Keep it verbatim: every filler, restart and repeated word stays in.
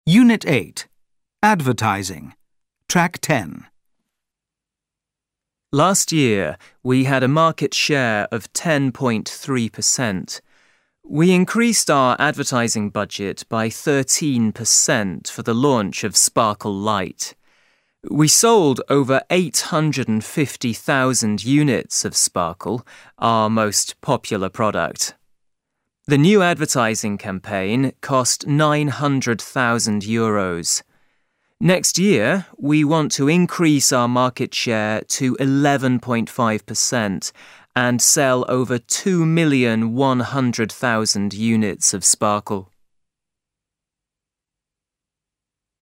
Unit eight. Advertising. Track ten. Last year, we had a market share of ten point three percent. We increased our advertising budget by thirteen percent for the launch of Sparkle Light. We sold over eight hundred fifty thousand units of Sparkle, our most popular product. The new advertising campaign cost nine hundred thousand euros. Next year, we want to increase our market share to eleven point five percent and sell over two million one hundred thousand units of Sparkle.